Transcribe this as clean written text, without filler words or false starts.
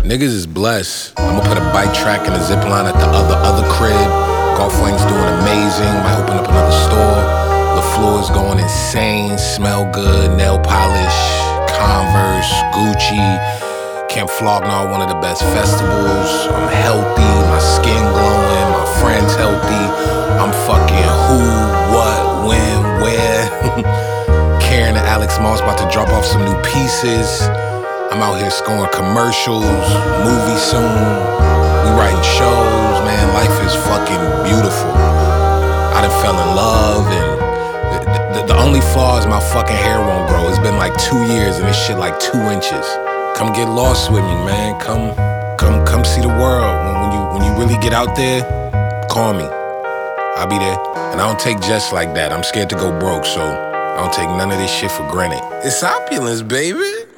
Niggas is blessed. I'ma put a bike track and a zip line at the other crib. Golf Wang's doing amazing. Might open up another store. The floor is going insane. Smell good. Nail polish. Converse. Gucci. Camp Flog Gnaw, one of the best festivals. I'm healthy. My skin glowing. My friends healthy. I'm fucking who, what, when, where. Karen and Alex Moss about to drop off some new pieces. I'm out here scoring commercials, movies soon. We writing shows, man. Life is fucking beautiful. I done fell in love, and the only flaw is my fucking hair won't grow. It's been like 2 years, and this shit like 2 inches. Come get lost with me, man. Come see the world. When you really get out there, call me. I'll be there. And I don't take jets like that. I'm scared to go broke, so I don't take none of this shit for granted. It's opulence, baby.